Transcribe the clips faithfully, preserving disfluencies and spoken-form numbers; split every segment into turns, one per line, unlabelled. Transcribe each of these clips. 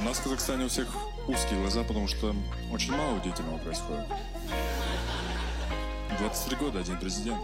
У нас в Казахстане у всех узкие глаза, потому что очень мало удивительного происходит. двадцать три года, один президент.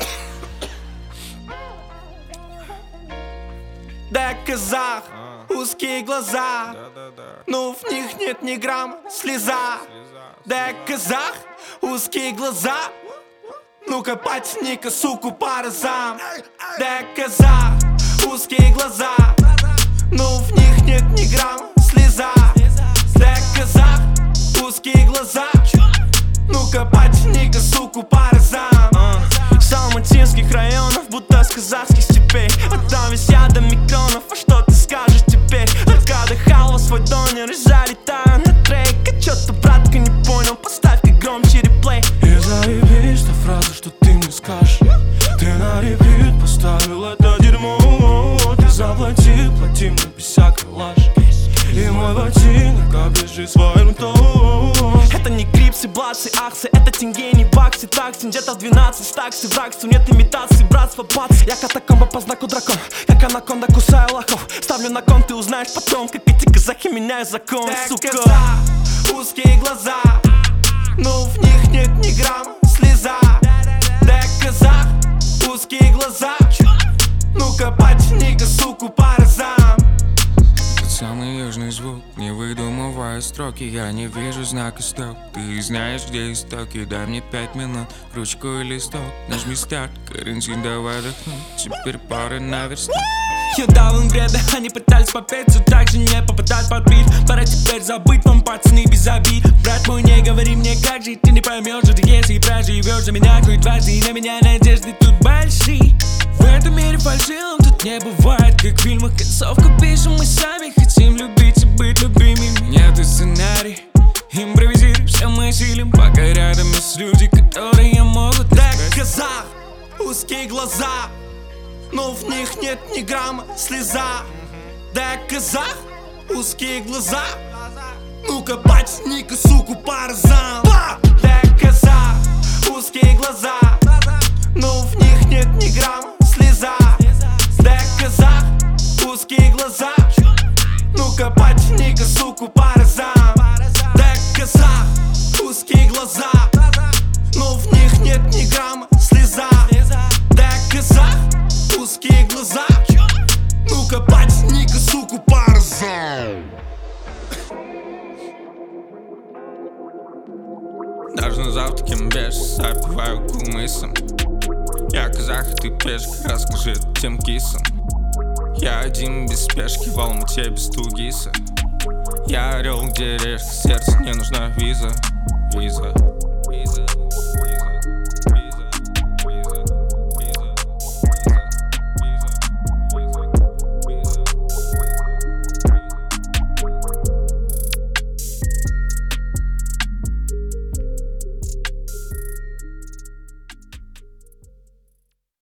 Да, казах, узкие глаза,
Да, да, да.
но в них нет ни грамма слеза. Да, казах, узкие глаза, ну-ка потяни-ка суку по разам. Да, казах, узкие глаза, но в них нет ни грамма слеза. Да, казах, узкие глаза, ну-ка потяни-ка суку по разам. С алматинских районов, будто с казахских степей. Вот там висят до микронов, а что ты скажешь теперь? Отгадыхал во свой донер и залетаю на трек. А чё ты, братка, не понял? Поставь-ка громче реплей.
И заебись та фраза, что ты мне скажешь. Ты на репит поставил это дерьмо. Ты заплати, плати мне без всякой лажи. И мой ботинок оближи своим ртом.
Это не крипсы, блатсы, аксы, это тенге, не баксы, такси. Где-то в двенадцать стаксы, врагсу нет имитации, братство, бац. Я катакомба по знаку дракон, как анаконда кусаю лохов. Ставлю на кон, ты узнаешь потом, как эти казахи меняют закон, сука. Узкие глаза, но в них нет ни грамма слеза. Да, казах, узкие глаза, ну-ка потяни-ка суку по разам.
Самый южный звук, не выдумывая строки. Я не вижу знака стоп. Ты знаешь, где истоки. Дай мне пять минут, ручку и листок. Нажми старт, карантин, давай отдохнуть. Теперь пора наверстать.
Я дал им бреда, они пытались попеть, все так же не попадать под бит. Пора теперь забыть вам, пацаны, без обид. Брат мой, не говори мне, как жить, ты не поймешь, что ты если проживешь за меня хоть дважды. На меня надежды тут большие. В этом мире фальшивым тут не бывает, как в фильмах. Концовку пишем мы сами, хотим любить и быть любимыми.
Нет сценарий, импровизируй, все мы силим, пока рядом есть люди, которые могут.
Да, казах, узкие глаза, но в них нет ни грамма слеза. Да, казах, узкие глаза, ну-ка потяни-ка суку по разам. Да, казах, узкие глаза, но в них нет ни грамма слеза. Да, казах, узкие глаза, ну-ка потяни-ка суку по разам. Да, казах, узкие глаза, но в них нет ни грамма слеза. Да, казах, узкие глаза, ну-ка потяни-ка суку по разам.
Даже на завтраке без запиваю кумысом. Я казах, ты пешка, расскажи тем кисам. Я один без спешки, в Алмате без тугиса. Я орел, где решка, сердце, не нужна виза, виза.